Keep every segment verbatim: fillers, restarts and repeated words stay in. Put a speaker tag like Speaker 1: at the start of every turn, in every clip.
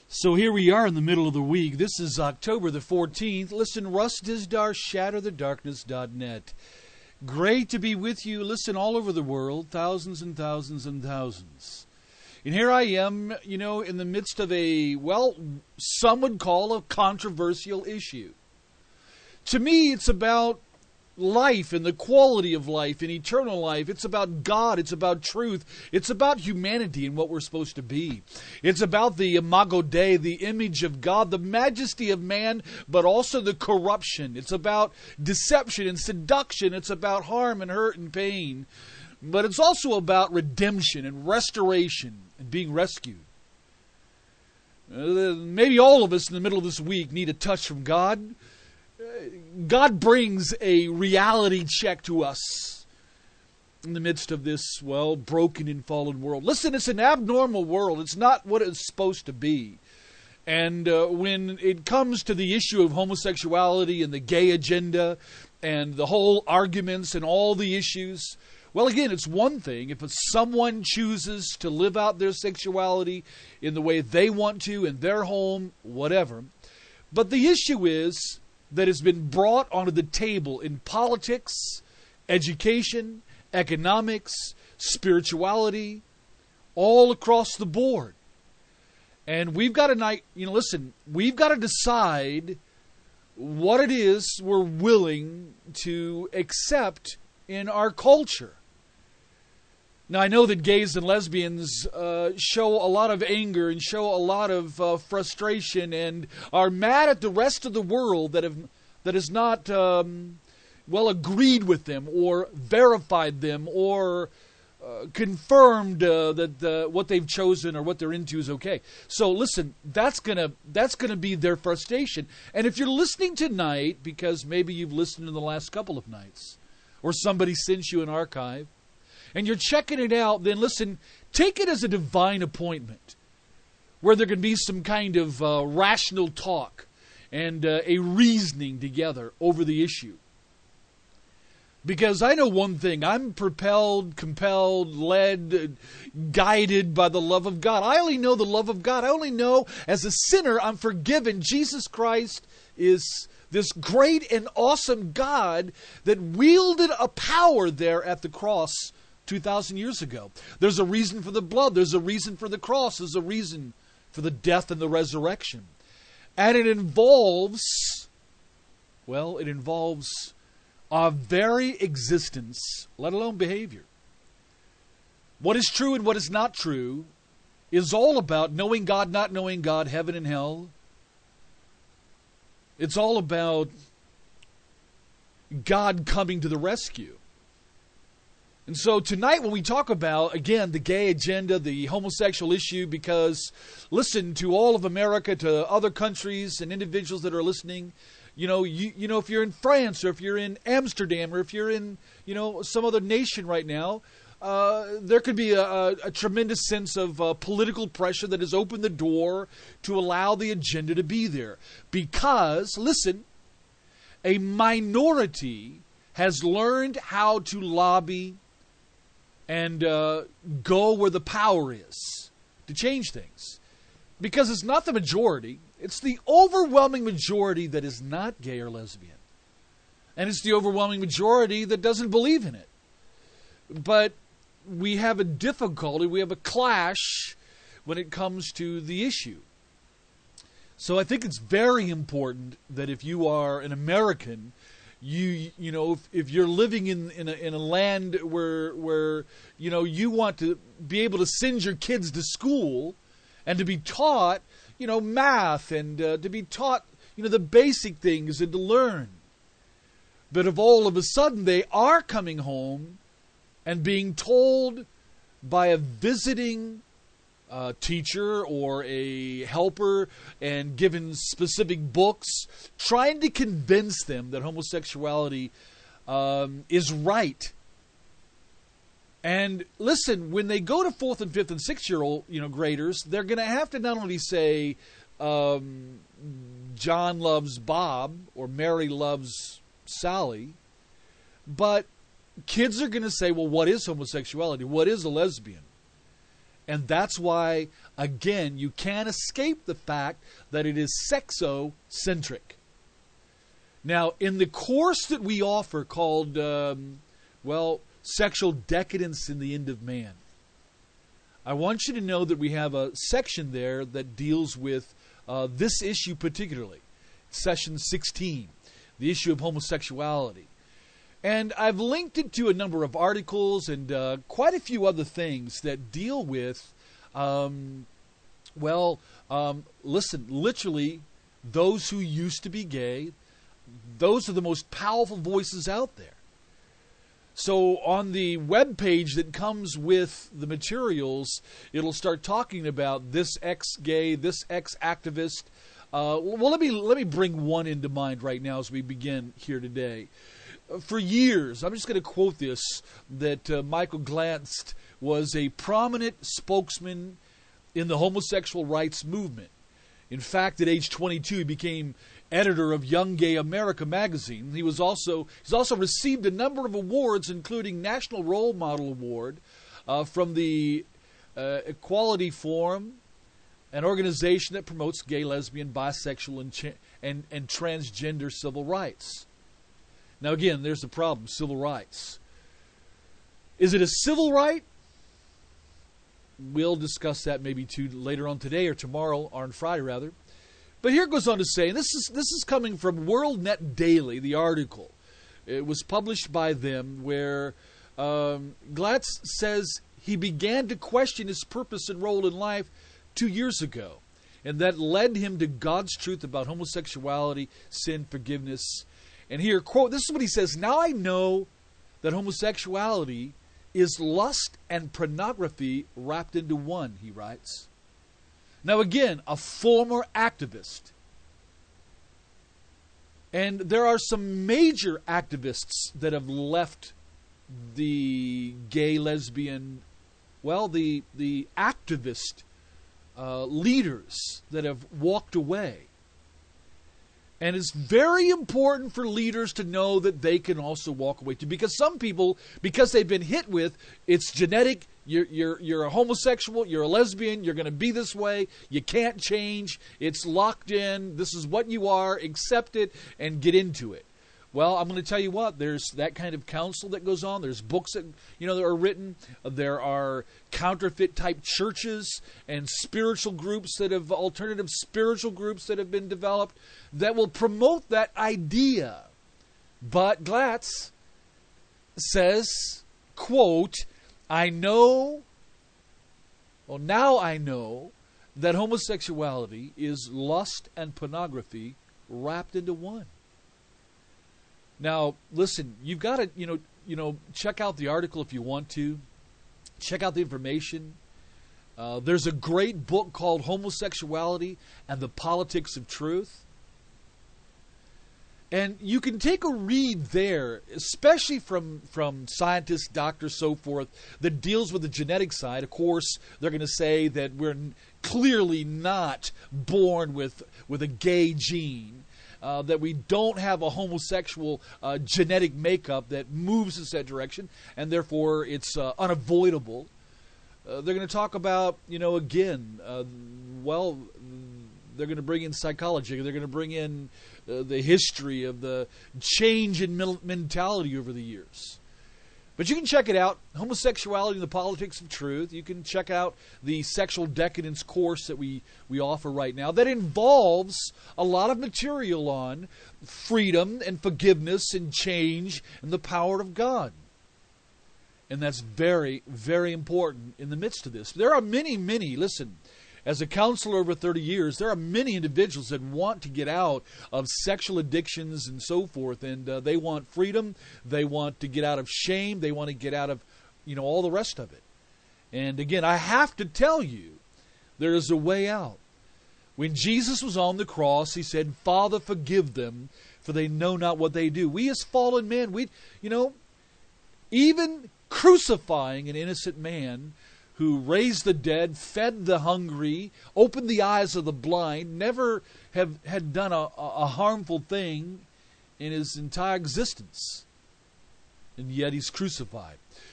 Speaker 1: So here we are in the middle of the week. This is October the fourteenth. Listen, Russ Dizdar, shatter the darkness dot net. Great to be with you. Listen, all over the world, thousands and thousands and thousands. And here I am, you know, in the midst of a, well, some would call a controversial issue. To me, it's about life and the quality of life and eternal life. It's about God. It's about truth. It's about humanity and what we're supposed to be. It's about the imago Dei, the image of God, the majesty of man, but also the corruption. It's about deception and seduction. It's about harm and hurt and pain. But it's also about redemption and restoration and being rescued. Uh, maybe all of us in the middle of this week need a touch from God. God brings a reality check to us in the midst of this, well, broken and fallen world. Listen, it's an abnormal world. It's not what it's supposed to be. And uh, when it comes to the issue of homosexuality and the gay agenda and the whole arguments and all the issues, well, again, it's one thing if someone chooses to live out their sexuality in the way they want to, in their home, whatever. But the issue is that has been brought onto the table in politics, education, economics, spirituality, all across the board. And we've got to, you know, listen, we've got to decide what it is we're willing to accept in our culture. Now, I know that gays and lesbians uh, show a lot of anger and show a lot of uh, frustration and are mad at the rest of the world that have that has not, um, well, agreed with them or verified them or uh, confirmed uh, that uh, what they've chosen or what they're into is okay. So, listen, that's gonna that's gonna be their frustration. And if you're listening tonight, because maybe you've listened in the last couple of nights, or somebody sent you an archive, and you're checking it out, then listen, take it as a divine appointment where there can be some kind of uh, rational talk and uh, a reasoning together over the issue. Because I know one thing, I'm propelled, compelled, led, guided by the love of God. I only know the love of God. I only know as a sinner I'm forgiven. Jesus Christ is this great and awesome God that wielded a power there at the cross two thousand years ago. There's a reason for the blood. There's a reason for the cross. There's a reason for the death and the resurrection. And it involves, well, it involves our very existence, let alone behavior. What is true and what is not true is all about knowing God, not knowing God, heaven and hell. It's all about God coming to the rescue. And so tonight when we talk about, again, the gay agenda, the homosexual issue, because listen, to all of America, to other countries and individuals that are listening, you know, you, you know, if you're in France or if you're in Amsterdam or if you're in, you know, some other nation right now, uh, there could be a, a, a tremendous sense of uh, political pressure that has opened the door to allow the agenda to be there. Because, listen, a minority has learned how to lobby and uh, go where the power is to change things. Because it's not the majority. It's the overwhelming majority that is not gay or lesbian. And it's the overwhelming majority that doesn't believe in it. But we have a difficulty, we have a clash when it comes to the issue. So I think it's very important that if you are an American, You you know if, if you're living in in a, in a land where where you know you want to be able to send your kids to school and to be taught you know math and uh, to be taught you know the basic things and to learn, but if all of a sudden they are coming home and being told by a visiting Uh, teacher or a helper and given specific books, trying to convince them that homosexuality um, is right. And listen, when they go to fourth and fifth and sixth year old you know graders, they're going to have to not only say um, John loves Bob or Mary loves Sally, but kids are going to say, well, what is homosexuality? What is a lesbian? And that's why, again, you can't escape the fact that it is sexocentric. Now, in the course that we offer called, um, well, Sexual Decadence in the End of Man, I want you to know that we have a section there that deals with uh, this issue particularly. Session sixteen, the issue of homosexuality. And I've linked it to a number of articles and uh, quite a few other things that deal with, um, well, um, listen, literally, those who used to be gay. Those are the most powerful voices out there. So on the web page that comes with the materials, it'll start talking about this ex-gay, this ex-activist. Uh, well, let me let me bring one into mind right now as we begin here today. For years, I'm just going to quote this, that uh, Michael Glantz was a prominent spokesman in the homosexual rights movement. In fact, at age twenty-two, he became editor of Young Gay America magazine. He was also he's also received a number of awards, including National Role Model Award uh, from the uh, Equality Forum, an organization that promotes gay, lesbian, bisexual, and, cha- and, and transgender civil rights. Now again, there's the problem, civil rights. Is it a civil right? We'll discuss that maybe too later on today or tomorrow, or on Friday rather. But here it goes on to say, and this is this is coming from WorldNet Daily, the article. It was published by them, where um, Glatz says he began to question his purpose and role in life two years ago, and that led him to God's truth about homosexuality, sin, forgiveness. And here, quote, this is what he says, "Now I know that homosexuality is lust and pornography wrapped into one," he writes. Now again, a former activist. And there are some major activists that have left the gay, lesbian, well, the, the activist uh, leaders that have walked away. And it's very important for leaders to know that they can also walk away too. Because some people, because they've been hit with, it's genetic, you're, you're, you're a homosexual, you're a lesbian, you're going to be this way, you can't change, it's locked in, this is what you are, accept it, and get into it. Well, I'm going to tell you what, there's that kind of counsel that goes on. There's books that, you know, that are written. There are counterfeit type churches and spiritual groups that have, alternative spiritual groups that have been developed that will promote that idea. But Glatz says, quote, "I know, well now I know that homosexuality is lust and pornography wrapped into one." Now, listen, you've got to, you know, you know, check out the article if you want to. Check out the information. Uh, there's a great book called Homosexuality and the Politics of Truth. And you can take a read there, especially from, from scientists, doctors, so forth, that deals with the genetic side. Of course, they're going to say that we're clearly not born with, with a gay gene. Uh, that we don't have a homosexual uh, genetic makeup that moves us that direction, and therefore it's uh, unavoidable. Uh, they're going to talk about, you know, again, uh, well, they're going to bring in psychology. They're going to bring in uh, the history of the change in mentality over the years. But you can check it out, Homosexuality and the Politics of Truth. You can check out the Sexual Decadence course that we, we offer right now that involves a lot of material on freedom and forgiveness and change and the power of God. And that's very, very important in the midst of this. There are many, many, listen, as a counselor over thirty years, there are many individuals that want to get out of sexual addictions and so forth, and uh, they want freedom, they want to get out of shame, they want to get out of, you know, all the rest of it. And again, I have to tell you, there is a way out. When Jesus was on the cross, he said, "Father, forgive them, for they know not what they do." We as fallen men, we, you know, even crucifying an innocent man who raised the dead, fed the hungry, opened the eyes of the blind, never have had done a, a harmful thing in his entire existence. And yet he's crucified.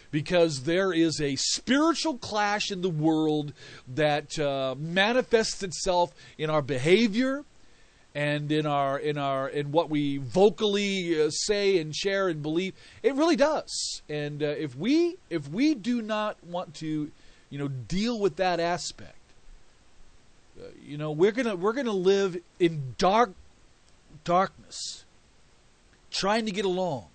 Speaker 1: because there is a spiritual clash in the world that uh, manifests itself in our behavior and in our in our in what we vocally uh, say and share and believe. It really does. And uh, if we if we do not want to, you know, deal with that aspect, uh, you know, we're gonna we're gonna live in dark darkness, trying to get along.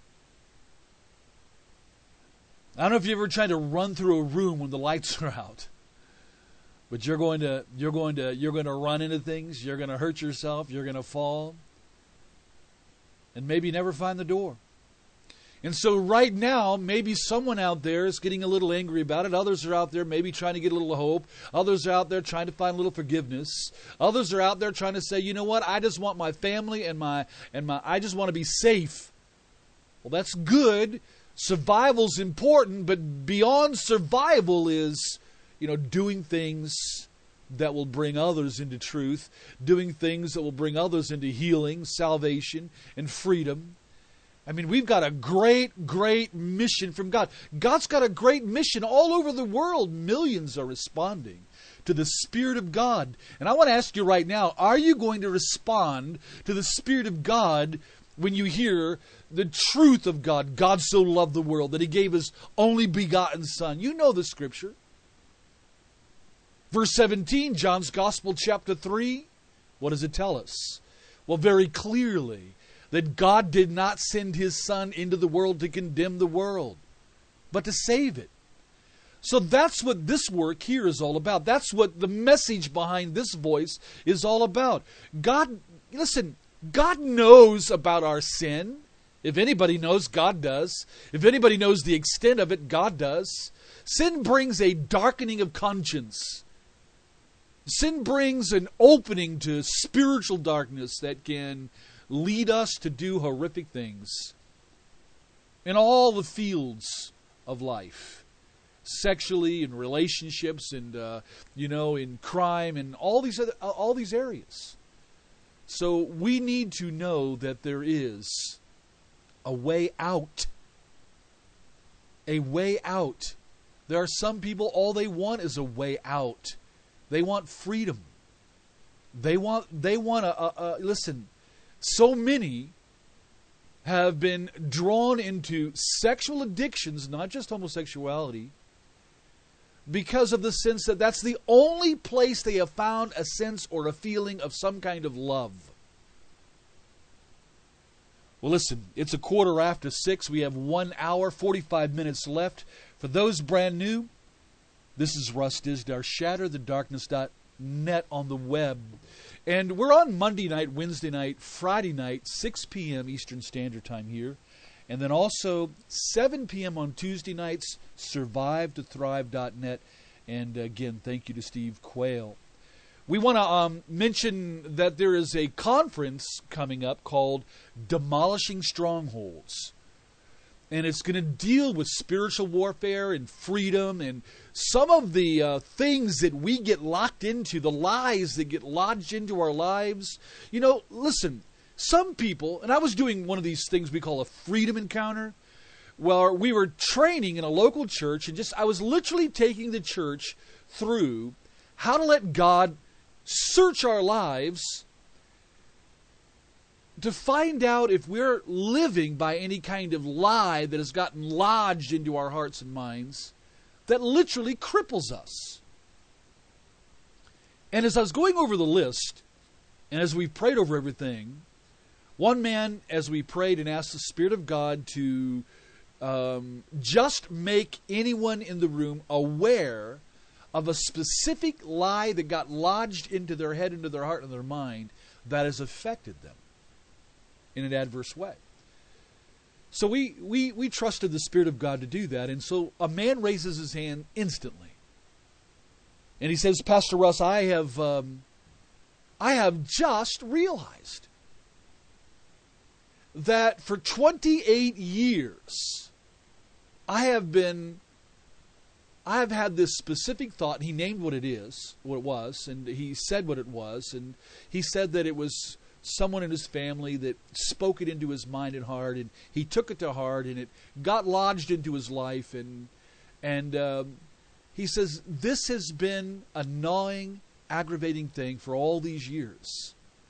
Speaker 1: I don't know if you ever tried to run through a room when the lights are out. But you're going to you're going to you're going to run into things, you're going to hurt yourself, you're going to fall, and maybe never find the door. And so right now, maybe someone out there is getting a little angry about it. Others are out there maybe trying to get a little hope. Others are out there trying to find a little forgiveness. Others are out there trying to say, you know what, I just want my family and my and my I just want to be safe. Well, that's good. Survival's important, but beyond survival is, you know, doing things that will bring others into truth, doing things that will bring others into healing, salvation, and freedom. I mean, we've got a great, great mission from God. God's got a great mission all over the world. Millions are responding to the Spirit of God. And I want to ask you right now, are you going to respond to the Spirit of God when you hear the truth of God? God so loved the world that He gave His only begotten Son. You know the Scripture. Verse seventeen, John's Gospel, chapter three, what does it tell us? Well, very clearly, that God did not send His Son into the world to condemn the world, but to save it. So that's what this work here is all about. That's what the message behind this voice is all about. God, listen, God knows about our sin. If anybody knows, God does. If anybody knows the extent of it, God does. Sin brings a darkening of conscience. Sin brings an opening to spiritual darkness that can lead us to do horrific things in all the fields of life, sexually, in relationships, and uh, you know, in crime, and all these other, all these areas. So we need to know that there is a way out. A way out. There are some people, all they want is a way out. They want freedom. They want, they want a, a, a listen, so many have been drawn into sexual addictions, not just homosexuality, because of the sense that that's the only place they have found a sense or a feeling of some kind of love. Well, listen, it's a quarter after six. We have one hour, forty-five minutes left. For those brand new, this is Russ Disdar, shatter the darkness dot net on the web. And we're on Monday night, Wednesday night, Friday night, six p.m. Eastern Standard Time here. And then also seven p.m. on Tuesday nights, survive to thrive dot net. And again, thank you to Steve Quayle. We want to um, mention that there is a conference coming up called Demolishing Strongholds. And it's going to deal with spiritual warfare and freedom and some of the uh, things that we get locked into, the lies that get lodged into our lives. You know, listen, some people, and I was doing one of these things we call a freedom encounter, where we were training in a local church, and just I was literally taking the church through how to let God search our lives to find out if we're living by any kind of lie that has gotten lodged into our hearts and minds that literally cripples us. And as I was going over the list, and as we prayed over everything, one man, as we prayed and asked the Spirit of God to um, just make anyone in the room aware of a specific lie that got lodged into their head, into their heart, and their mind that has affected them in an adverse way. So we, we, we trusted the Spirit of God to do that. And so a man raises his hand instantly. And he says, Pastor Russ, I have, um, I have just realized that for twenty-eight years, I have been, I have had this specific thought. He named what it is, what it was, and he said what it was. And he said that it was someone in his family that spoke it into his mind and heart, and he took it to heart, and it got lodged into his life, and and um, he says, this has been a gnawing, aggravating thing for all these years.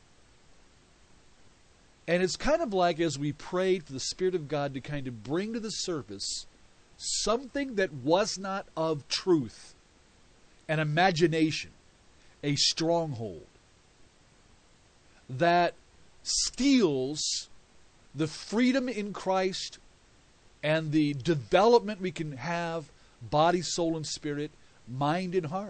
Speaker 1: And it's kind of like as we prayed for the Spirit of God to kind of bring to the surface something that was not of truth, an imagination, a stronghold that steals the freedom in Christ and the development we can have, body, soul, and spirit, mind, and heart.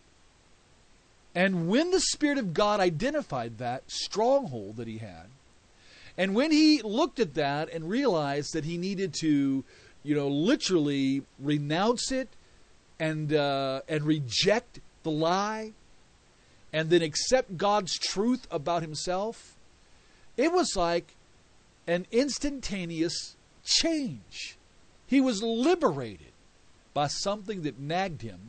Speaker 1: And when the Spirit of God identified that stronghold that he had, and when he looked at that and realized that he needed to, you know, literally renounce it and uh, and reject the lie, and then accept God's truth about himself, it was like an instantaneous change. He was liberated by something that nagged him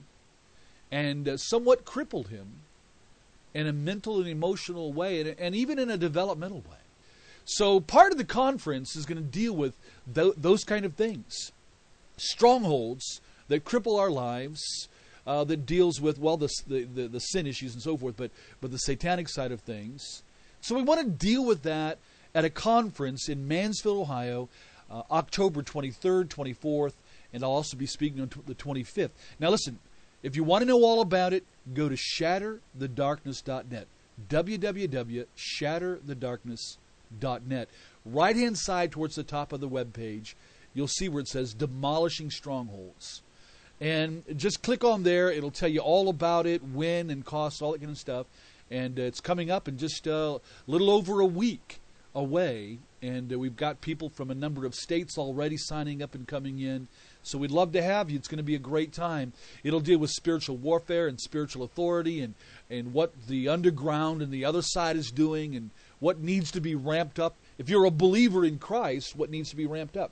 Speaker 1: and uh, somewhat crippled him in a mental and emotional way, and, and even in a developmental way. So part of the conference is going to deal with th- those kind of things. Strongholds that cripple our lives, uh, that deals with, well, the, the, the, the sin issues and so forth, but, but the satanic side of things. So we want to deal with that at a conference in Mansfield, Ohio, uh, October twenty-third, twenty-fourth, and I'll also be speaking on the twenty-fifth. Now listen, if you want to know all about it, go to shatter the darkness dot net. w w w dot shatter the darkness dot net. Right-hand side towards the top of the web page, you'll see where it says Demolishing Strongholds. And just click on there. It'll tell you all about it, when and cost, all that kind of stuff. And uh, it's coming up in just a uh, little over a week away. And uh, we've got people from a number of states already signing up and coming in. So we'd love to have you. It's going to be a great time. It'll deal with spiritual warfare and spiritual authority, and, and what the underground and the other side is doing, and what needs to be ramped up. If you're a believer in Christ, what needs to be ramped up.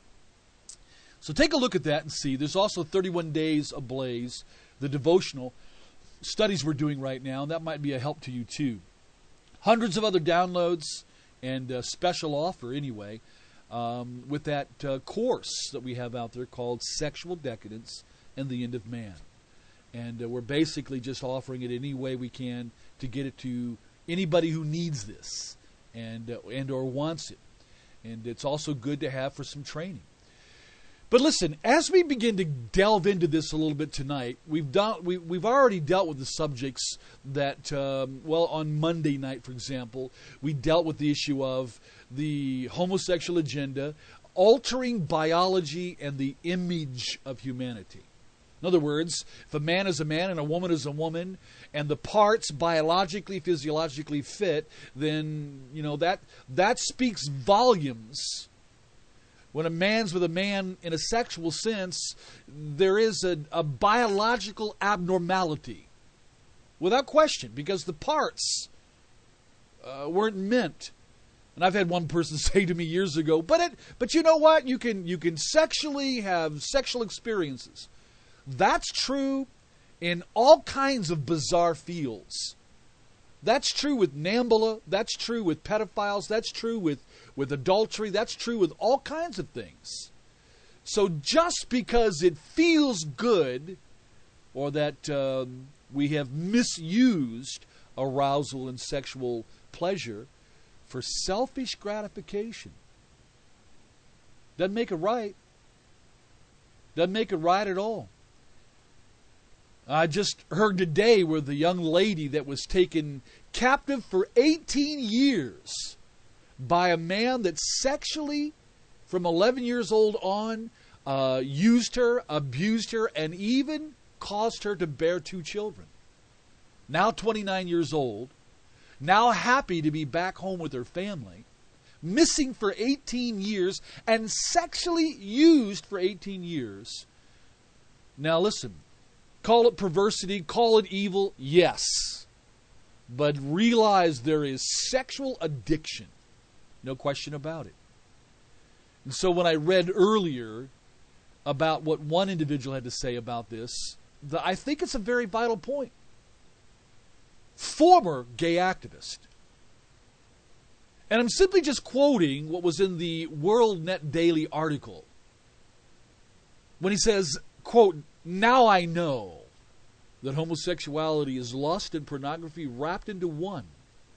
Speaker 1: So take a look at that and see. There's also thirty-one Days Ablaze, the devotional studies we're doing right now, and that might be a help to you too. Hundreds of other downloads and a special offer anyway, um, with that uh, course that we have out there called Sexual Decadence and the End of Man. And uh, we're basically just offering it any way we can to get it to anybody who needs this and uh, and or wants it. And it's also good to have for some training. But listen, as we begin to delve into this a little bit tonight, we've done, we, we've already dealt with the subjects that, um, well, on Monday night, for example, we dealt with the issue of the homosexual agenda, altering biology and the image of humanity. In other words, if a man is a man and a woman is a woman, and the parts biologically, physiologically fit, then, you know, that that speaks volumes. When a man's with a man in a sexual sense, there is a, a biological abnormality. Without question, because the parts uh, weren't meant. And I've had one person say to me years ago, but it, but you know what? You can you can sexually have sexual experiences. That's true in all kinds of bizarre fields. That's true with Nambula. That's true with pedophiles. That's true with, with adultery. That's true with all kinds of things. So just because it feels good, or that uh, we have misused arousal and sexual pleasure for selfish gratification, doesn't make it right. Doesn't make it right at all. I just heard today where the young lady that was taken captive for eighteen years by a man that sexually, from eleven years old on, uh, used her, abused her, and even caused her to bear two children. Now twenty-nine years old, now happy to be back home with her family, missing for eighteen years, and sexually used for eighteen years. Now listen. Call it perversity, call it evil, yes. But realize there is sexual addiction. No question about it. And so when I read earlier about what one individual had to say about this, the, I think it's a very vital point. Former gay activist. And I'm simply just quoting what was in the World Net Daily article. When he says, quote, "Now I know that homosexuality is lust and pornography wrapped into one."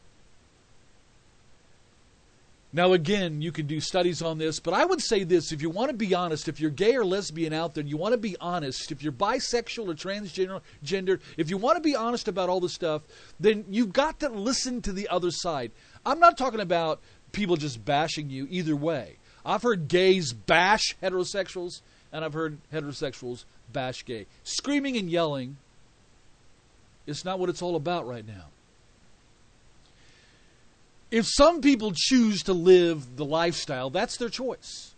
Speaker 1: Now again, you can do studies on this, but I would say this: if you want to be honest, if you're gay or lesbian out there, you want to be honest, if you're bisexual or transgender, gender, if you want to be honest about all this stuff, then you've got to listen to the other side. I'm not talking about people just bashing you either way. I've heard gays bash heterosexuals, and I've heard heterosexuals bash gay. Screaming and yelling is not what it's all about right now. If some people choose to live the lifestyle, that's their choice.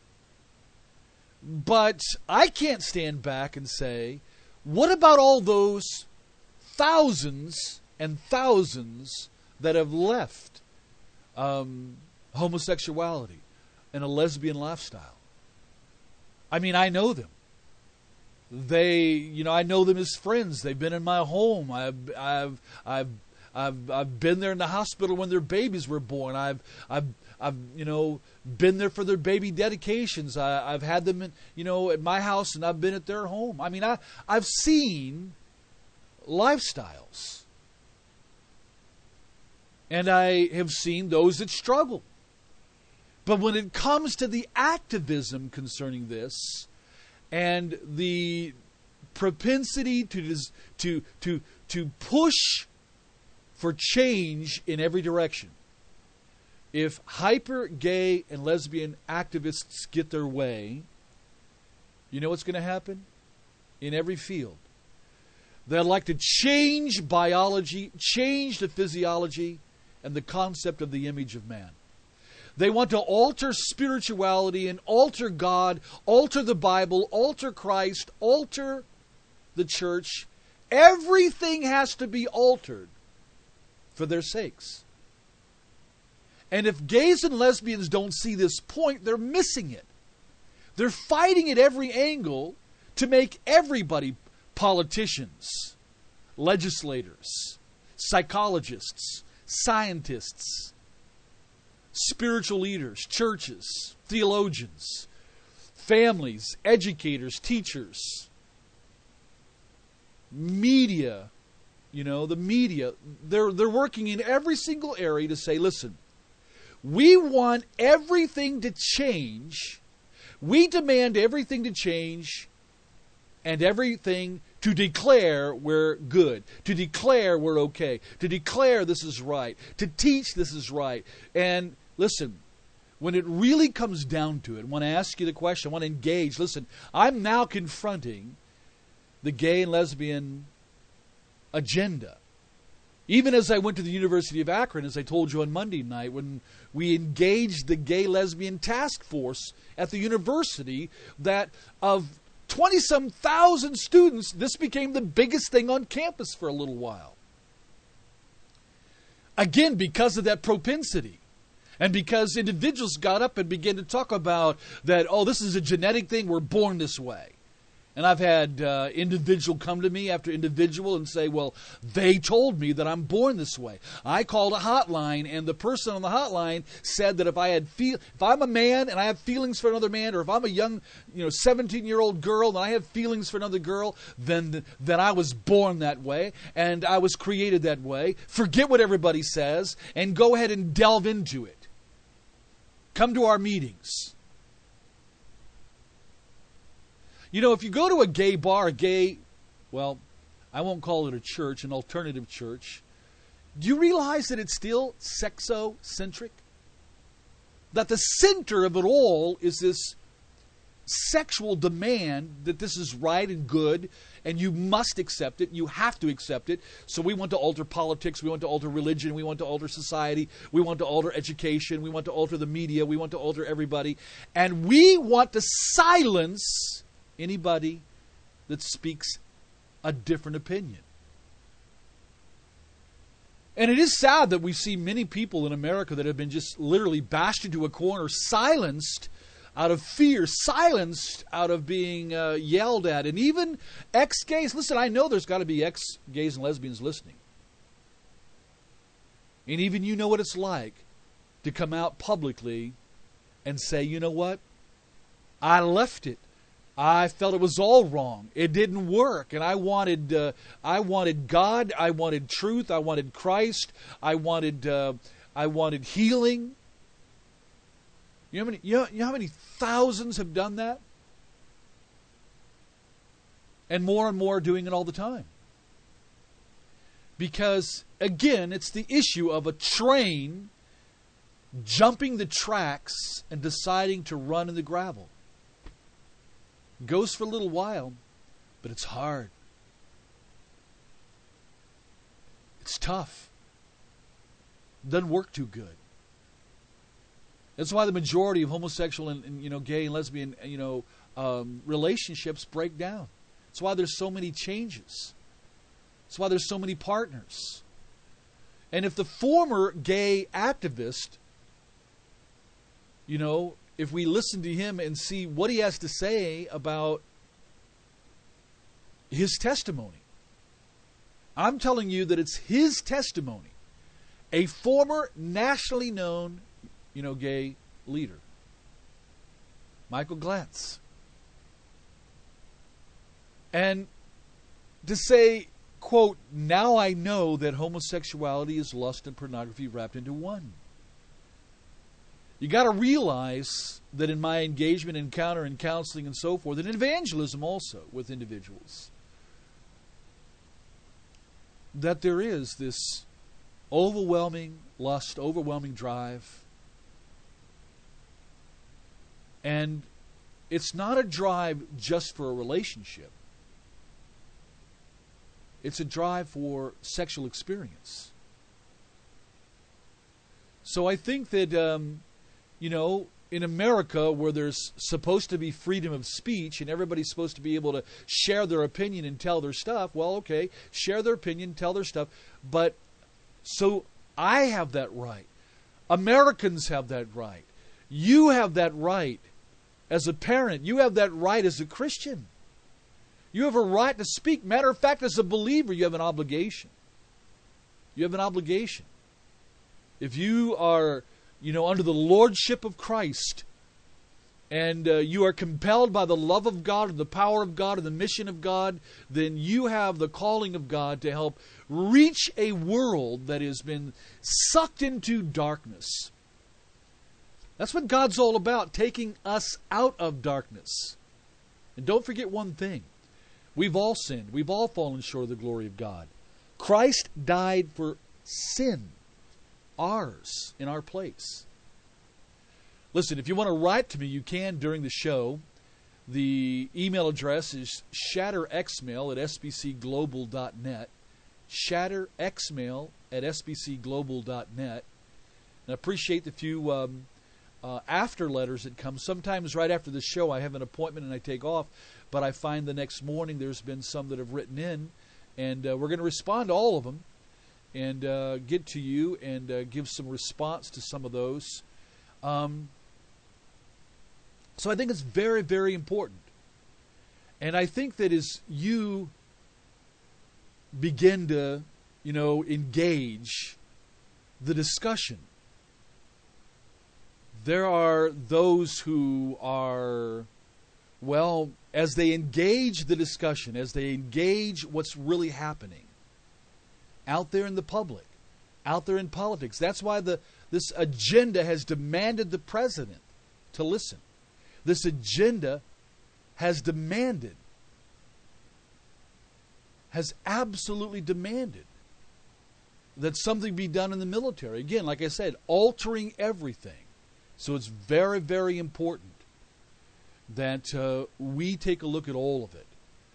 Speaker 1: But I can't stand back and say, what about all those thousands and thousands that have left um, homosexuality and a lesbian lifestyle? I mean, I know them. They, you know, I know them as friends. They've been in my home. I've, I've, I've, I've, I've been there in the hospital when their babies were born. I've, I've, I've, you know, been there for their baby dedications. I, I've had them, in, you know, at my house, and I've been at their home. I mean, I, I've seen lifestyles, and I have seen those that struggle. But when it comes to the activism concerning this, and the propensity to to to to push for change in every direction, if hyper gay and lesbian activists get their way, you know what's going to happen? In every field, they'd like to change biology, change the physiology, and the concept of the image of man. They want to alter spirituality and alter God, alter the Bible, alter Christ, alter the church. Everything has to be altered for their sakes. And if gays and lesbians don't see this point, they're missing it. They're fighting at every angle to make everybody politicians, legislators, psychologists, scientists, spiritual leaders, churches, theologians, families, educators, teachers, media, you know, the media. They're, they're working in every single area to say, listen, we want everything to change. We demand everything to change and everything to declare we're good, to declare we're okay, to declare this is right, to teach this is right. And listen, when it really comes down to it, I want to ask you the question, I want to engage. Listen, I'm now confronting the gay and lesbian agenda. Even as I went to the University of Akron, as I told you on Monday night, when we engaged the gay lesbian task force at the university, that of twenty-some thousand students, this became the biggest thing on campus for a little while. Again, because of that propensity. And because individuals got up and began to talk about that, oh, this is a genetic thing, we're born this way. And I've had uh, individual come to me after individual and say, well, they told me that I'm born this way. I called a hotline, and the person on the hotline said that if I had feel, if I'm a man and I have feelings for another man, or if I'm a young, you know, seventeen-year-old girl and I have feelings for another girl, then then I was born that way and I was created that way. Forget what everybody says and go ahead and delve into it. Come to our meetings. You know, if you go to a gay bar, a gay, well, I won't call it a church, an alternative church, do you realize that it's still sexocentric? That the center of it all is this sexual demand that this is right and good, and you must accept it, you have to accept it. So we want to alter politics, we want to alter religion, we want to alter society, we want to alter education, we want to alter the media, we want to alter everybody. And we want to silence anybody that speaks a different opinion. And it is sad that we see many people in America that have been just literally bashed into a corner, silenced out of fear, silenced out of being uh, yelled at. And even ex-gays, listen, I know there's got to be ex-gays and lesbians listening. And even you know what it's like to come out publicly and say, you know what? I left it. I felt it was all wrong. It didn't work, and I wanted, uh, I wanted God. I wanted truth. I wanted Christ. I wanted, uh, I wanted healing. You know, how many, you, know, you know how many thousands have done that, and more and more are doing it all the time. Because again, it's the issue of a train jumping the tracks and deciding to run in the gravel. Goes for a little while, but it's hard. It's tough. Doesn't work too good. That's why the majority of homosexual and, and you know gay and lesbian you know um, relationships break down. That's why there's so many changes. That's why there's so many partners. And if the former gay activist, you know, if we listen to him and see what he has to say about his testimony, I'm telling you that it's his testimony. A former nationally known, you know, gay leader, Michael Glantz. And to say, quote, now I know that homosexuality is lust and pornography wrapped into one. You got to realize that in my engagement, encounter, and counseling and so forth, and in evangelism also with individuals, that there is this overwhelming lust, overwhelming drive. And it's not a drive just for a relationship. It's a drive for sexual experience. So I think that, um, you know, in America, where there's supposed to be freedom of speech and everybody's supposed to be able to share their opinion and tell their stuff, well, okay, share their opinion, tell their stuff. But so I have that right. Americans have that right. You have that right as a parent. You have that right as a Christian. You have a right to speak. Matter of fact, as a believer, you have an obligation. You have an obligation. If you are, you know, under the lordship of Christ, and uh, you are compelled by the love of God, and the power of God, and the mission of God, then you have the calling of God to help reach a world that has been sucked into darkness. That's what God's all about, taking us out of darkness. And don't forget one thing. We've all sinned. We've all fallen short of the glory of God. Christ died for sin, ours, in our place. Listen, if you want to write to me, you can during the show. The email address is shatterxmail at s b c global dot net. shatterxmail at s b c global dot net. And I appreciate the few um, uh, after letters that come. Sometimes right after the show I have an appointment and I take off. But I find the next morning there's been some that have written in, and uh, we're going to respond to all of them and uh, get to you and uh, give some response to some of those. Um, so I think it's very, very important. And I think that as you begin to, you know, engage the discussion, there are those who are, well, as they engage the discussion, as they engage what's really happening out there in the public, out there in politics. That's why the this agenda has demanded the president to listen. This agenda has demanded, has absolutely demanded that something be done in the military. Again, like I said, altering everything. So it's very, very important that uh, we take a look at all of it.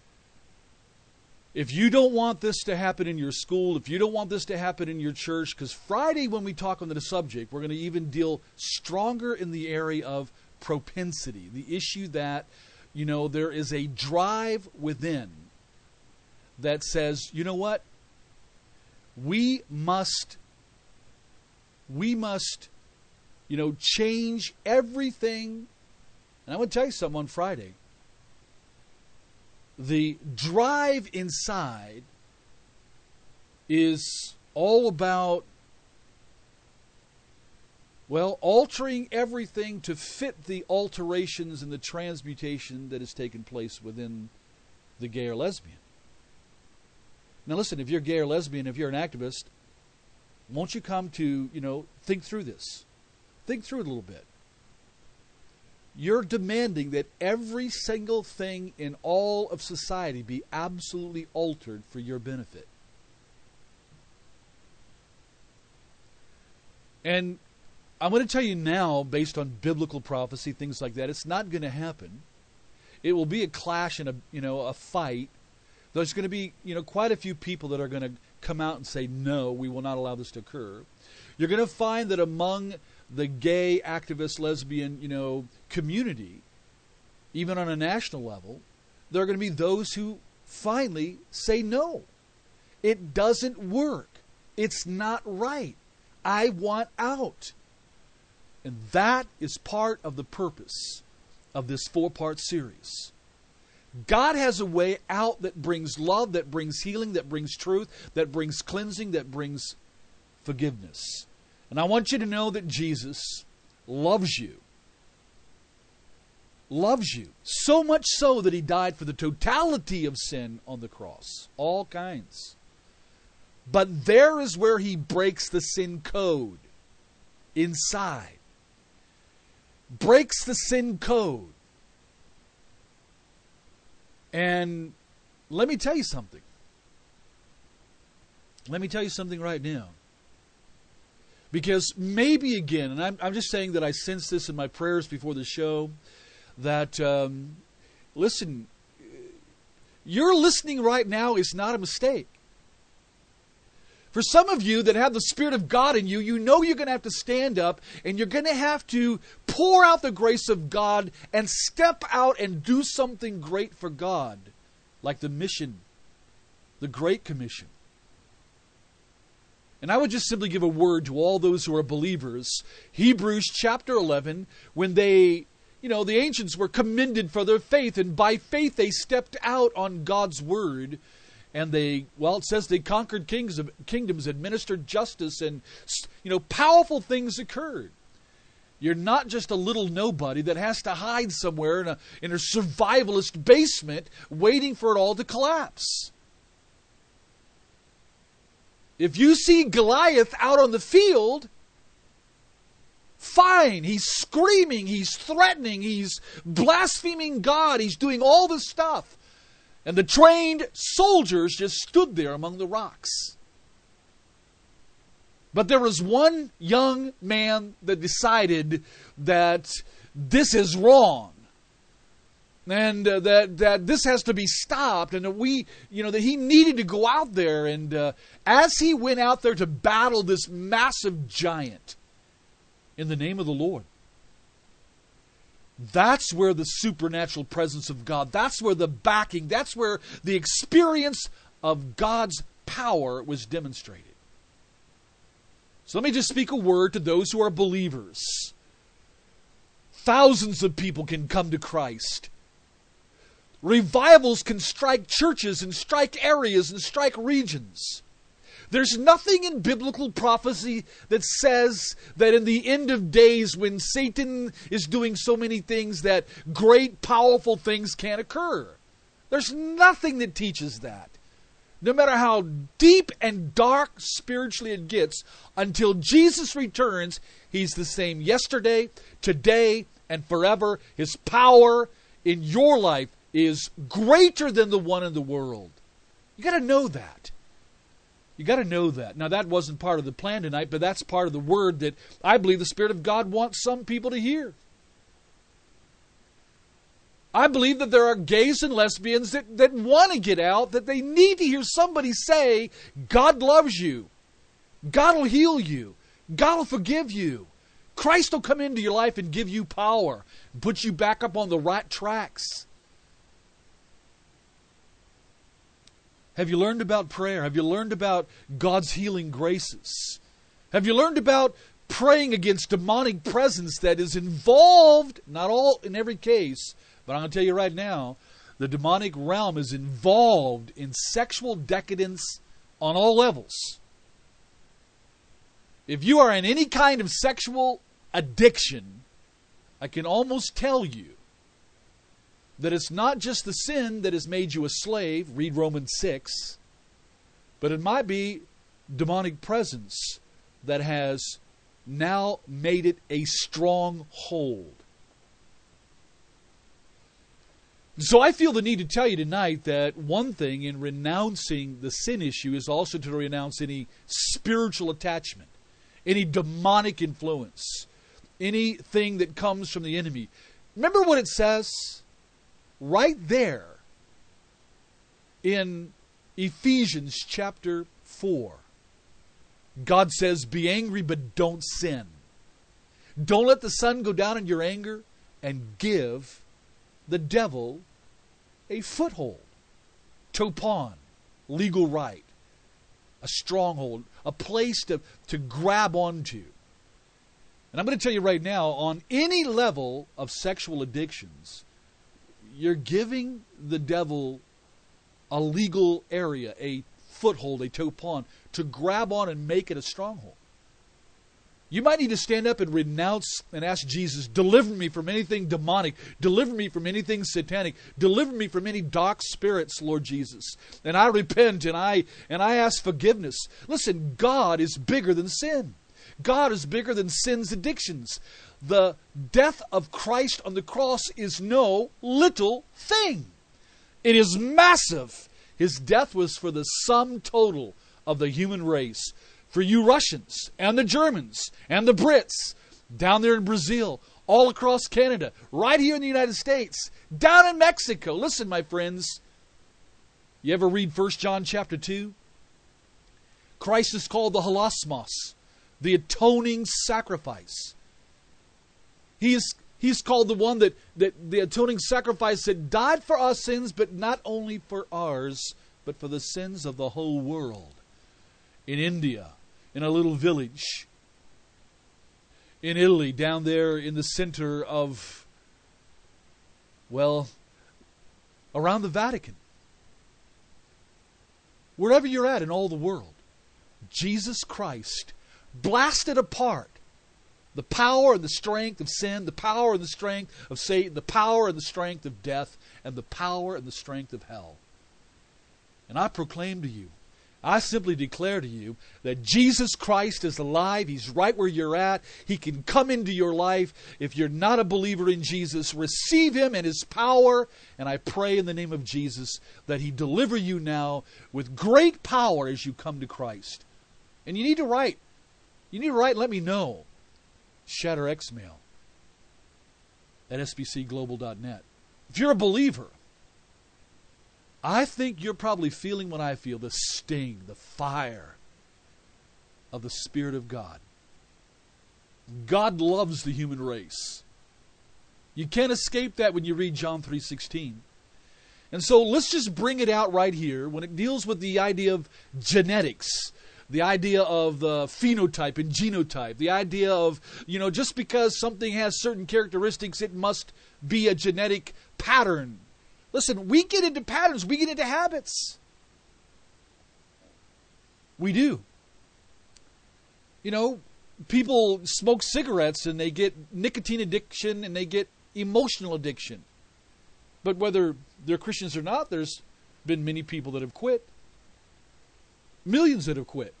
Speaker 1: If you don't want this to happen in your school, if you don't want this to happen in your church, because Friday when we talk on the subject, we're going to even deal stronger in the area of propensity, the issue that, you know, there is a drive within that says, you know what, we must, we must, you know, change everything. And I want to tell you something on Friday. The drive inside is all about Well, altering everything to fit the alterations and the transmutation that has taken place within the gay or lesbian. Now listen, if you're gay or lesbian, if you're an activist, won't you come to, you know, think through this. Think through it a little bit. You're demanding that every single thing in all of society be absolutely altered for your benefit. And I'm going to tell you now, based on biblical prophecy, things like that, it's not going to happen. It will be a clash and a, you know, a fight. There's going to be, you know, quite a few people that are going to come out and say, no, we will not allow this to occur. You're going to find that among the gay, activist, lesbian, you know, community, even on a national level, there are going to be those who finally say no. It doesn't work. It's not right. I want out. And that is part of the purpose of this four-part series. God has a way out that brings love, that brings healing, that brings truth, that brings cleansing, that brings forgiveness. And I want you to know that Jesus loves you. Loves you. So much so that He died for the totality of sin on the cross. All kinds. But there is where He breaks the sin code. Inside. Breaks the sin code. And let me tell you something. Let me tell you something right now. Because maybe again, and I'm, I'm just saying that I sense this in my prayers before the show, that, um, listen, your listening right now is not a mistake. For some of you that have the Spirit of God in you, you know you're going to have to stand up and you're going to have to pour out the grace of God and step out and do something great for God. Like the mission, the Great Commission. And I would just simply give a word to all those who are believers. Hebrews chapter eleven, when they, you know, the ancients were commended for their faith, and by faith they stepped out on God's word. And they, well, it says they conquered kings, kingdoms, administered justice, and, you know, powerful things occurred. You're not just a little nobody that has to hide somewhere in a, in a survivalist basement waiting for it all to collapse. If you see Goliath out on the field, fine, he's screaming, he's threatening, he's blaspheming God, he's doing all this stuff. And the trained soldiers just stood there among the rocks. But there was one young man that decided that this is wrong. And uh, that, that this has to be stopped. And that we, you know, that he needed to go out there. And uh, as he went out there to battle this massive giant in the name of the Lord, that's where the supernatural presence of God, that's where the backing, that's where the experience of God's power was demonstrated. So let me just speak a word to those who are believers. Thousands of people can come to Christ. Revivals can strike churches and strike areas and strike regions. There's nothing in biblical prophecy that says that in the end of days when Satan is doing so many things that great, powerful things can't occur. There's nothing that teaches that. No matter how deep and dark spiritually it gets, until Jesus returns, He's the same yesterday, today, and forever. His power in your life is greater than the one in the world. You got to know that. You got to know that. Now, that wasn't part of the plan tonight, but that's part of the word that I believe the Spirit of God wants some people to hear. I believe that there are gays and lesbians that, that want to get out, that they need to hear somebody say, God loves you. God will heal you. God will forgive you. Christ will come into your life and give you power, and put you back up on the right tracks. Have you learned about prayer? Have you learned about God's healing graces? Have you learned about praying against demonic presence that is involved, not all in every case, but I'm going to tell you right now, the demonic realm is involved in sexual decadence on all levels. If you are in any kind of sexual addiction, I can almost tell you that it's not just the sin that has made you a slave, read Romans six, but it might be demonic presence that has now made it a stronghold. So I feel the need to tell you tonight that one thing in renouncing the sin issue is also to renounce any spiritual attachment, any demonic influence, anything that comes from the enemy. Remember what it says right there in Ephesians chapter four. God says, be angry, but don't sin. Don't let the sun go down in your anger, and give the devil a foothold. Topon, legal right. A stronghold, a place to, to grab onto. And I'm going to tell you right now, on any level of sexual addictions, you're giving the devil a legal area, a foothold, a topon, to grab on and make it a stronghold. You might need to stand up and renounce and ask Jesus, deliver me from anything demonic, deliver me from anything satanic, deliver me from any dark spirits, Lord Jesus. And I repent and I and I ask forgiveness. Listen, God is bigger than sin. God is bigger than sin's addictions. The death of Christ on the cross is no little thing. It is massive. His death was for the sum total of the human race. For you Russians and the Germans and the Brits down there in Brazil, all across Canada, right here in the United States, down in Mexico. Listen, my friends, you ever read First John chapter two? Christ is called the hilasmos, the atoning sacrifice. He is He's called the one that, that the atoning sacrifice that died for our sins, but not only for ours, but for the sins of the whole world. In India, in a little village. In Italy, down there in the center of, well, around the Vatican. Wherever you're at in all the world, Jesus Christ blasted apart the power and the strength of sin, the power and the strength of Satan, the power and the strength of death, and the power and the strength of hell. And I proclaim to you, I simply declare to you that Jesus Christ is alive. He's right where you're at. He can come into your life. If you're not a believer in Jesus, receive Him and His power. And I pray in the name of Jesus that He deliver you now with great power as you come to Christ. And you need to write. You need to write and let me know. Shatter X-Mail at S B C global dot net. If you're a believer, I think you're probably feeling what I feel, the sting, the fire of the Spirit of God. God loves the human race. You can't escape that when you read John three sixteen. And so let's just bring it out right here when it deals with the idea of genetics. The idea of the phenotype and genotype. The idea of, you know, just because something has certain characteristics, it must be a genetic pattern. Listen, we get into patterns. We get into habits. We do. You know, people smoke cigarettes and they get nicotine addiction and they get emotional addiction. But whether they're Christians or not, there's been many people that have quit. Millions that have quit.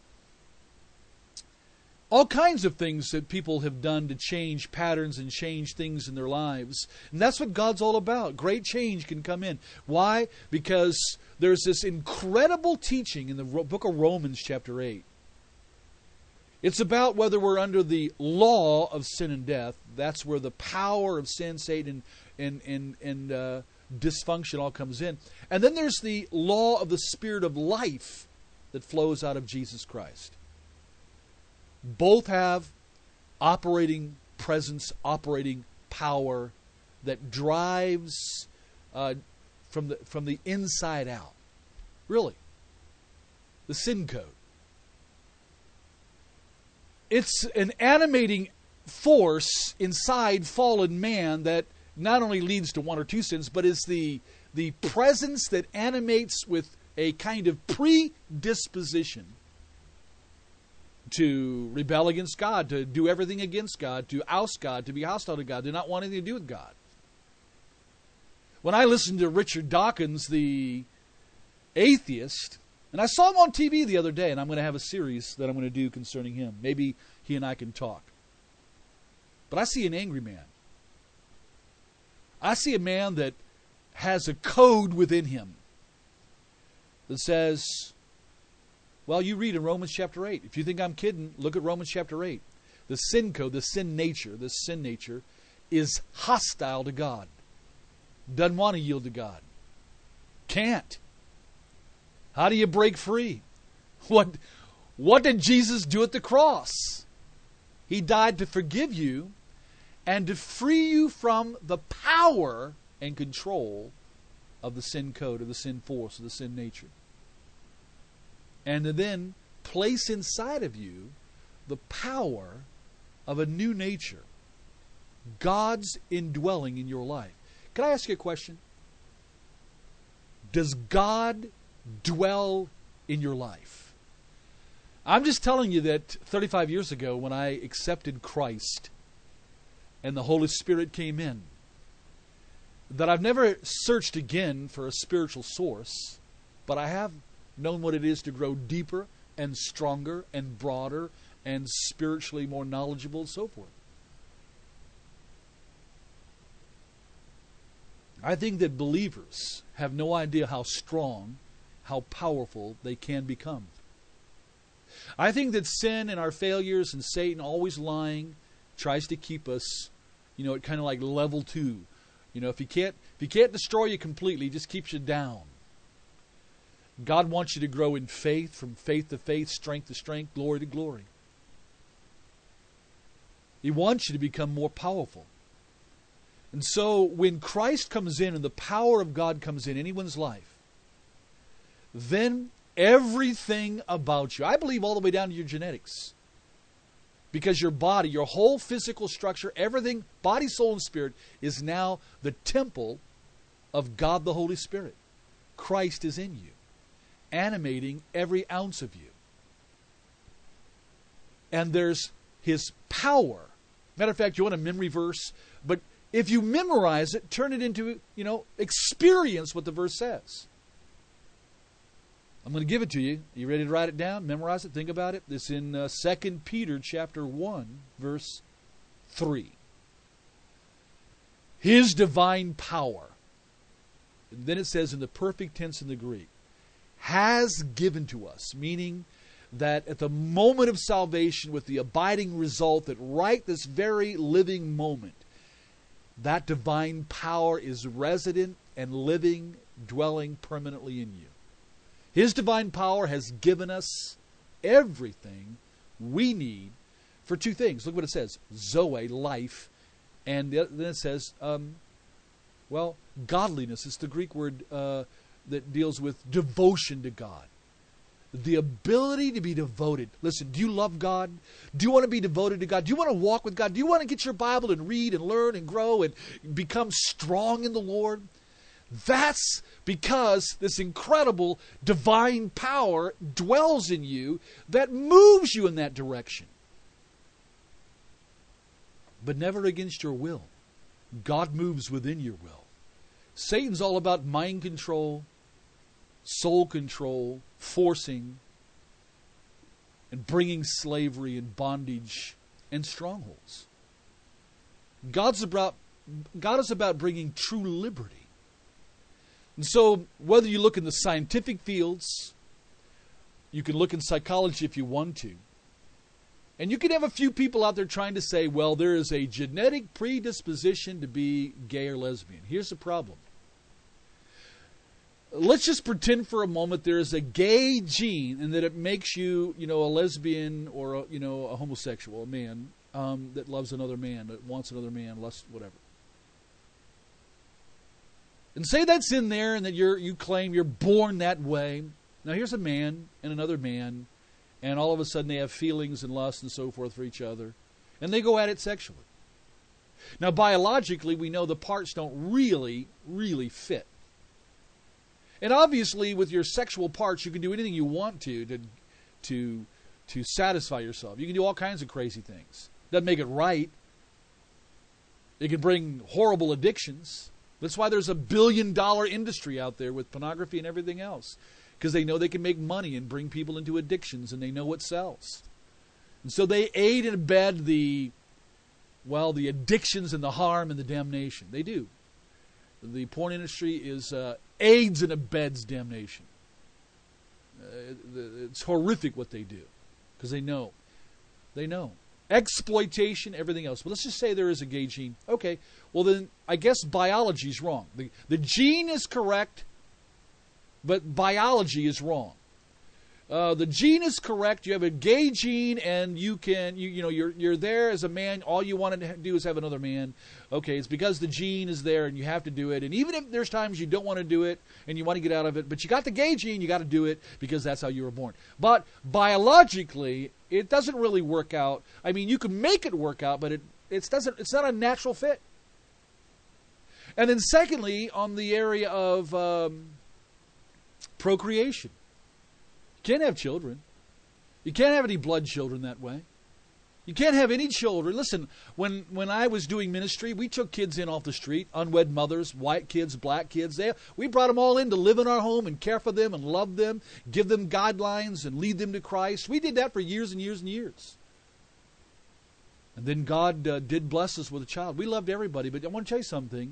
Speaker 1: All kinds of things that people have done to change patterns and change things in their lives. And that's what God's all about. Great change can come in. Why? Because there's this incredible teaching in the book of Romans chapter eight. It's about whether we're under the law of sin and death. That's where the power of sin, Satan, and, and, and uh, dysfunction all comes in. And then there's the law of the Spirit of life that flows out of Jesus Christ. Both have operating presence, operating power that drives uh, from the from the inside out. Really. The sin code. It's an animating force inside fallen man that not only leads to one or two sins, but is the the presence that animates with a kind of predisposition to rebel against God, to do everything against God, to oust God, to be hostile to God, to not want anything to do with God. When I listened to Richard Dawkins, the atheist, and I saw him on T V the other day, and I'm going to have a series that I'm going to do concerning him. Maybe he and I can talk. But I see an angry man. I see a man that has a code within him that says, well, you read in Romans chapter eight. If you think I'm kidding, look at Romans chapter eight. The sin code, the sin nature, this sin nature is hostile to God. Doesn't want to yield to God. Can't. How do you break free? What, what did Jesus do at the cross? He died to forgive you and to free you from the power and control of the sin code, of the sin force, of the sin nature. And to then place inside of you the power of a new nature. God's indwelling in your life. Can I ask you a question? Does God dwell in your life? I'm just telling you that thirty-five years ago when I accepted Christ and the Holy Spirit came in, that I've never searched again for a spiritual source, but I have known what it is to grow deeper and stronger and broader and spiritually more knowledgeable and so forth. I think that believers have no idea how strong, how powerful they can become. I think that sin and our failures and Satan always lying tries to keep us, you know, at kind of like level two. You know, if he can't if he can't destroy you completely, he just keeps you down. God wants you to grow in faith, from faith to faith, strength to strength, glory to glory. He wants you to become more powerful. And so when Christ comes in and the power of God comes in anyone's life, then everything about you, I believe all the way down to your genetics, because your body, your whole physical structure, everything, body, soul, and spirit, is now the temple of God the Holy Spirit. Christ is in you, animating every ounce of you. And there's His power. Matter of fact, you want a memory verse, but if you memorize it, turn it into, you know, experience what the verse says. I'm going to give it to you. You ready to write it down? Memorize it? Think about it? It's in uh, Second Peter chapter one, verse three. His divine power, and then it says in the perfect tense in the Greek, has given to us, meaning that at the moment of salvation, with the abiding result that right this very living moment, that divine power is resident and living, dwelling permanently in you. His divine power has given us everything we need for two things. Look what it says. Zoe, life. And then it says, um, well, godliness. It's the Greek word uh, that deals with devotion to God. The ability to be devoted. Listen, do you love God? Do you want to be devoted to God? Do you want to walk with God? Do you want to get your Bible and read and learn and grow and become strong in the Lord? That's because this incredible divine power dwells in you that moves you in that direction. But never against your will. God moves within your will. Satan's all about mind control, soul control, forcing, and bringing slavery and bondage and strongholds. God's about, God is about bringing true liberty. And so, whether you look in the scientific fields, you can look in psychology if you want to, and you can have a few people out there trying to say, well, there is a genetic predisposition to be gay or lesbian. Here's the problem. Let's just pretend for a moment there is a gay gene and that it makes you, you know, a lesbian or, a, you know, a homosexual, a man um, that loves another man, that wants another man, lusts, whatever. And say that's in there and that you're, you claim you're born that way. Now here's a man and another man, and all of a sudden they have feelings and lust and so forth for each other, and they go at it sexually. Now biologically we know the parts don't really, really fit. And obviously with your sexual parts you can do anything you want to to, to to satisfy yourself. You can do all kinds of crazy things. Doesn't make it right. It can bring horrible addictions. That's why there's a billion dollar industry out there with pornography and everything else. Because they know they can make money and bring people into addictions, and they know what sells. And so they aid and abet the, well, the addictions and the harm and the damnation. They do. The porn industry is uh, aids and abets damnation. Uh, it's horrific what they do. Because they know. They know. Exploitation, everything else. But let's just say there is a gay gene. Okay, well then I guess biology is wrong. The, the gene is correct, but biology is wrong. Uh, the gene is correct. You have a gay gene, and you can, you you know, you're you're there as a man. All you want to do is have another man. Okay, it's because the gene is there, and you have to do it. And even if there's times you don't want to do it, and you want to get out of it, but you got the gay gene, you got to do it because that's how you were born. But biologically, it doesn't really work out. I mean, you can make it work out, but it it doesn't. It's not a natural fit. And then, secondly, on the area of um, procreation. You can't have children. You can't have any blood children that way. You can't have any children. Listen, when, when I was doing ministry, we took kids in off the street, unwed mothers, white kids, black kids. They, we brought them all in to live in our home and care for them and love them, give them guidelines and lead them to Christ. We did that for years and years and years. And then God uh, did bless us with a child. We loved everybody, but I want to tell you something.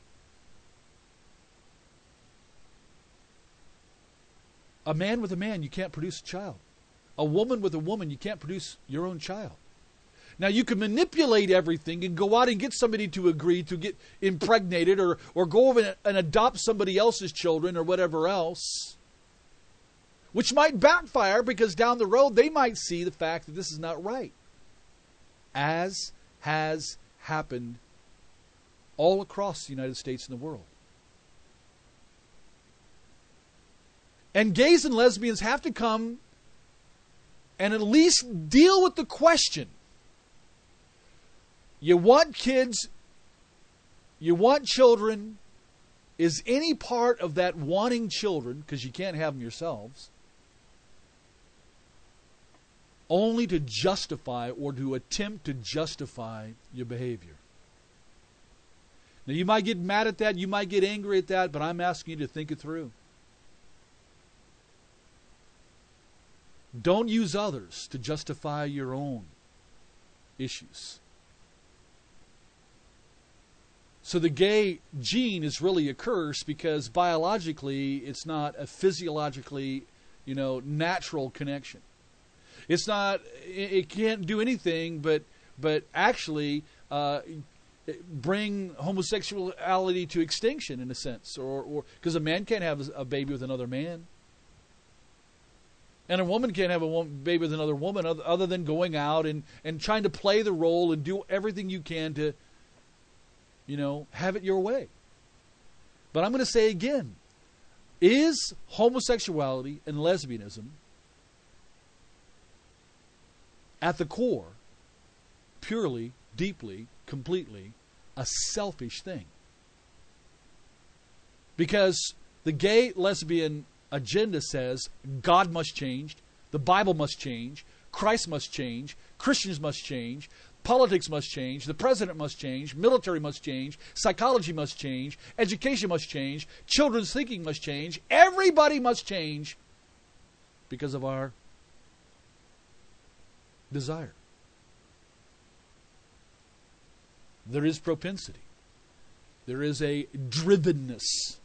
Speaker 1: A man with a man, you can't produce a child. A woman with a woman, you can't produce your own child. Now, you can manipulate everything and go out and get somebody to agree to get impregnated or, or go over and adopt somebody else's children or whatever else, which might backfire because down the road they might see the fact that this is not right, as has happened all across the United States and the world. And gays and lesbians have to come and at least deal with the question. You want kids, you want children. Is any part of that wanting children, because you can't have them yourselves, only to justify or to attempt to justify your behavior? Now, you might get mad at that, you might get angry at that, but I'm asking you to think it through. Don't use others to justify your own issues. So the gay gene is really a curse because biologically it's not a physiologically, you know, natural connection. It's not, it can't do anything but but actually uh, bring homosexuality to extinction in a sense, or or because a man can't have a baby with another man. And a woman can't have a woman, baby with another woman other, other than going out and, and trying to play the role and do everything you can to, you know, have it your way. But I'm going to say again, is homosexuality and lesbianism at the core purely, deeply, completely a selfish thing? Because the gay, lesbian agenda says God must change, the Bible must change, Christ must change, Christians must change, politics must change, the president must change, military must change, psychology must change, education must change, children's thinking must change, everybody must change because of our desire. There is propensity. There is a drivenness.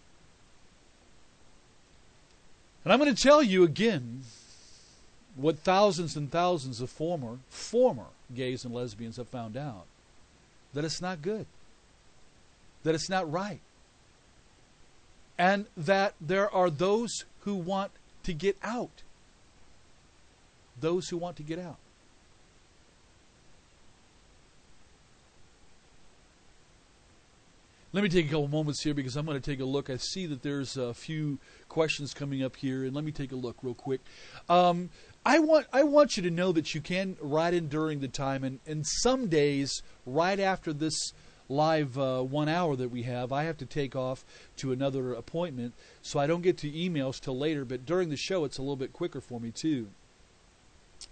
Speaker 1: And I'm going to tell you again what thousands and thousands of former, former gays and lesbians have found out. That it's not good. That it's not right. And that there are those who want to get out. Those who want to get out. Let me take a couple moments here because I'm going to take a look. I see that there's a few questions coming up here, and let me take a look real quick. Um, I want I want you to know that you can write in during the time, and, and some days, right after this live uh, one hour that we have, I have to take off to another appointment, so I don't get to emails till later, but during the show it's a little bit quicker for me too.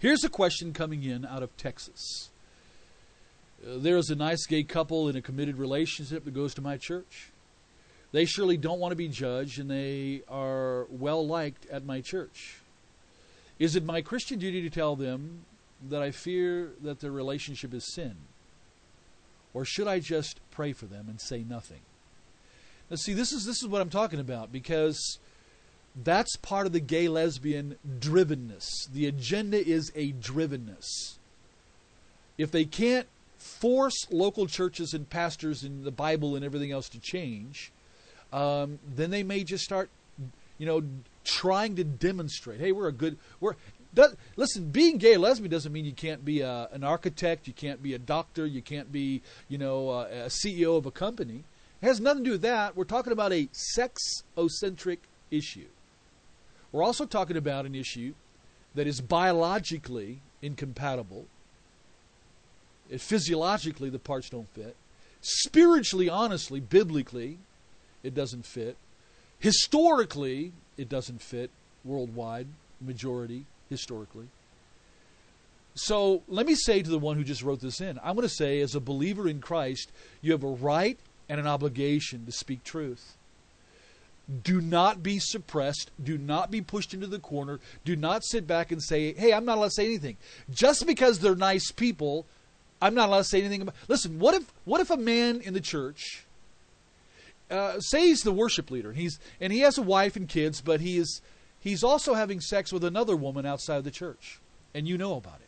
Speaker 1: Here's a question coming in out of Texas. Uh, there is a nice gay couple in a committed relationship that goes to my church. They surely don't want to be judged, and they are well liked at my church. Is it my Christian duty to tell them that I fear that their relationship is sin? Or should I just pray for them and say nothing? Now see, this is this is what I'm talking about, because that's part of the gay lesbian drivenness. The agenda is a drivenness. If they can't force local churches and pastors and the Bible and everything else to change, um, then they may just start, you know, trying to demonstrate, hey, we're a good, we're, does, listen, being gay or lesbian doesn't mean you can't be a, an architect, you can't be a doctor, you can't be, you know, a, a C E O of a company. It has nothing to do with that. We're talking about a sex-ocentric issue. We're also talking about an issue that is biologically incompatible. It, physiologically, the parts don't fit. Spiritually, honestly, biblically, it doesn't fit. Historically, it doesn't fit worldwide, majority, historically. So let me say to the one who just wrote this in, I'm going to say, as a believer in Christ, you have a right and an obligation to speak truth. Do not be suppressed. Do not be pushed into the corner. Do not sit back and say, hey, I'm not allowed to say anything. Just because they're nice people, I'm not allowed to say anything about. Listen, what if what if a man in the church, uh, say he's the worship leader, and he's and he has a wife and kids, but he is he's also having sex with another woman outside of the church, and you know about it.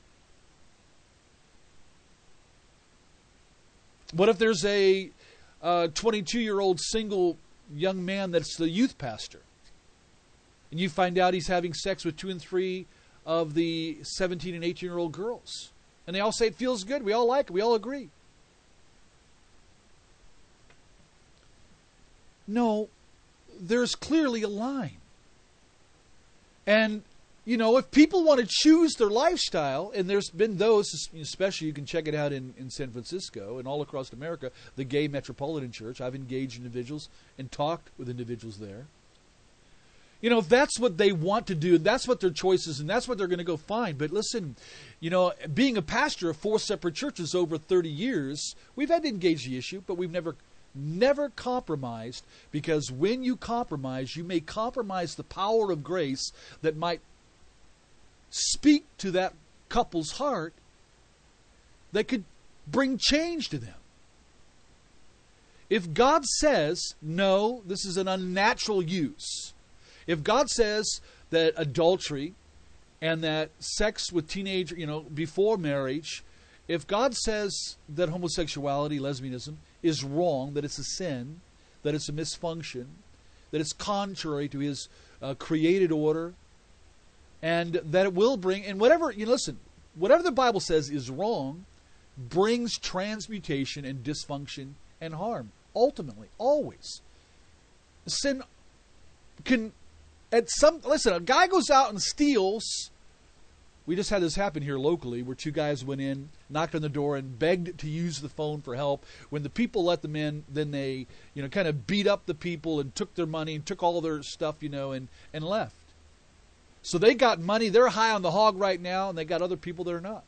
Speaker 1: What if there's a twenty-two-year-old single young man that's the youth pastor, and you find out he's having sex with two and three of the seventeen and eighteen-year-old girls, and they all say it feels good, we all like it, we all agree? No, there's clearly a line. And, you know, if people want to choose their lifestyle, and there's been those, especially you can check it out in, in San Francisco and all across America, the Gay Metropolitan Church. I've engaged individuals and talked with individuals there. You know, if that's what they want to do, that's what their choice is, and that's what they're going to go find. But listen, you know, being a pastor of four separate churches over thirty years, we've had to engage the issue, but we've never Never compromised, because when you compromise, you may compromise the power of grace that might speak to that couple's heart that could bring change to them. If God says, no, this is an unnatural use. If God says that adultery and that sex with teenagers, you know, before marriage, if God says that homosexuality, lesbianism, is wrong, that it's a sin, that it's a misfunction, that it's contrary to His uh, created order, and that it will bring, and whatever, you know, listen, whatever the Bible says is wrong, brings transmutation and dysfunction and harm. Ultimately, always. Sin can, at some, listen, a guy goes out and steals. We just had this happen here locally, where two guys went in, knocked on the door, and begged to use the phone for help. When the people let them in, then they, you know, kind of beat up the people and took their money and took all their stuff, you know, and, and left. So they got money. They're high on the hog right now, and they got other people that are not.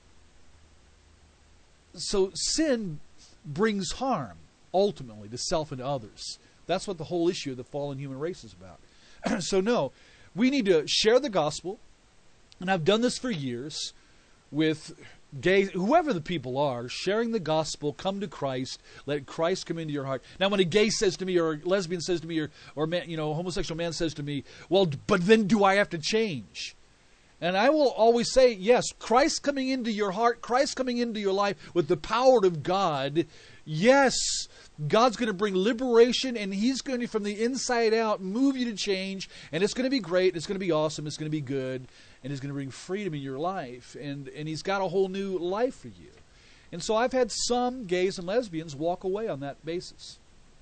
Speaker 1: So sin brings harm, ultimately, to self and to others. That's what the whole issue of the fallen human race is about. So no, we need to share the gospel. And I've done this for years with gays, whoever the people are, sharing the gospel, come to Christ, let Christ come into your heart. Now, when a gay says to me, or a lesbian says to me, or, or man, you know, a homosexual man says to me, well, but then do I have to change? And I will always say, yes, Christ coming into your heart, Christ coming into your life with the power of God, yes, God's going to bring liberation, and He's going to, from the inside out, move you to change, and it's going to be great, it's going to be awesome, it's going to be good, and He's going to bring freedom in your life, and, and He's got a whole new life for you. And so I've had some gays and lesbians walk away on that basis.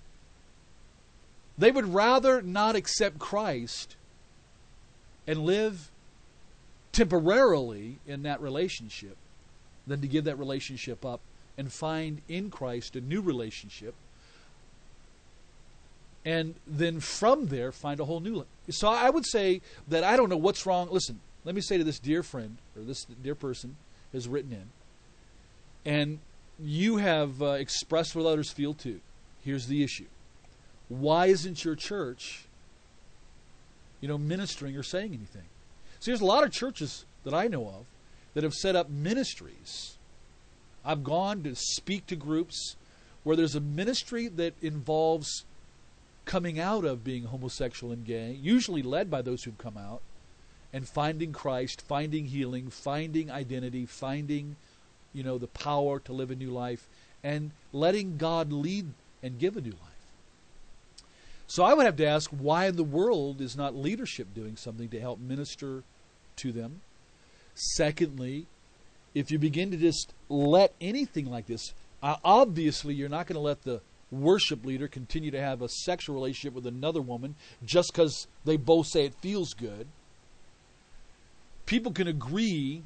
Speaker 1: They would rather not accept Christ and live temporarily in that relationship than to give that relationship up and find in Christ a new relationship, and then from there find a whole new life. So I would say that I don't know what's wrong. Listen, let me say to this dear friend, or this dear person has written in, and you have uh, expressed what others feel too. Here's the issue. Why isn't your church, you know, ministering or saying anything? See, there's a lot of churches that I know of that have set up ministries. I've gone to speak to groups where there's a ministry that involves coming out of being homosexual and gay, usually led by those who've come out, and finding Christ, finding healing, finding identity, finding, you know, the power to live a new life, and letting God lead and give a new life. So I would have to ask, why in the world is not leadership doing something to help minister to them? Secondly, if you begin to just let anything like this, uh, obviously you're not going to let the worship leader continue to have a sexual relationship with another woman just because they both say it feels good. People can agree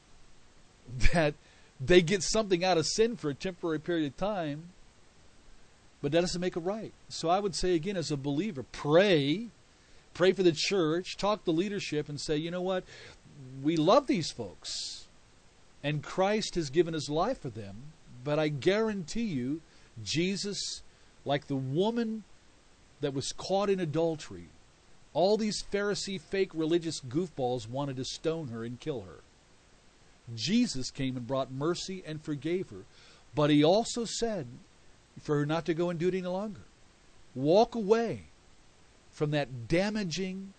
Speaker 1: that they get something out of sin for a temporary period of time, but that doesn't make it right. So I would say again, as a believer, pray, pray for the church, talk to leadership and say, you know what, we love these folks and Christ has given his life for them, but I guarantee you, Jesus, like the woman that was caught in adultery, all these Pharisee fake religious goofballs wanted to stone her and kill her. Jesus came and brought mercy and forgave her. But he also said for her not to go and do it any longer. Walk away from that damaging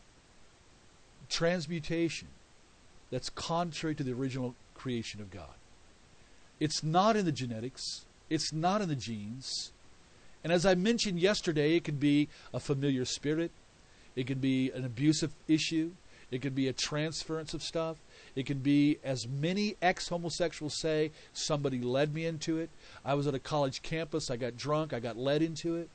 Speaker 1: transmutation that's contrary to the original creation of God. It's not in the genetics. It's not in the genes. And as I mentioned yesterday, it can be a familiar spirit. It can be an abusive issue. It can be a transference of stuff. It can be, as many ex-homosexuals say, somebody led me into it. I was at a college campus. I got drunk. I got led into it.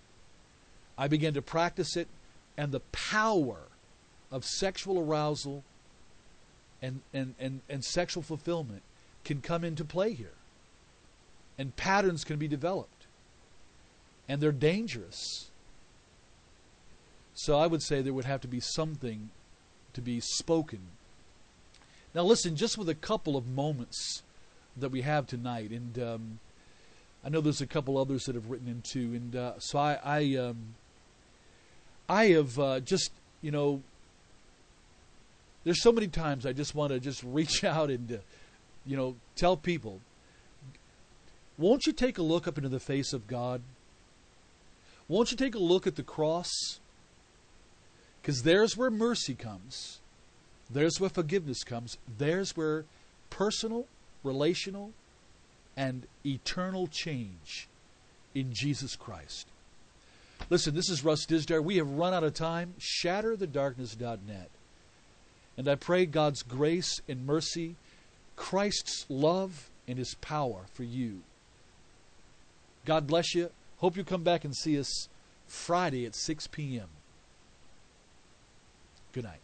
Speaker 1: I began to practice it. And the power of sexual arousal and, and, and, and sexual fulfillment can come into play here. And patterns can be developed. And they're dangerous. So I would say there would have to be something to be spoken. Now listen, just with a couple of moments that we have tonight, and um, I know there's a couple others that have written in too, and uh, so I I, um, I have uh, just, you know, there's so many times I just want to just reach out and, uh, you know, tell people, won't you take a look up into the face of God? Won't you take a look at the cross? Because there's where mercy comes. There's where forgiveness comes. There's where personal, relational, and eternal change in Jesus Christ. Listen, this is Russ Disdare. We have run out of time. shatter the darkness dot net. And I pray God's grace and mercy, Christ's love and his power for you. God bless you. Hope you come back and see us Friday at six p.m. Good night.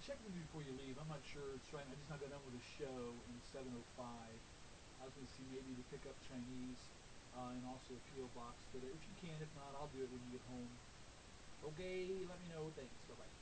Speaker 1: check with me before you leave. I'm not sure it's right. I just not got done with a show in seven oh five. I was going to see maybe to pick up Chinese uh, and also a P O box. But if you can, if not, I'll do it when you get home. Okay, let me know. Thanks. Bye-bye.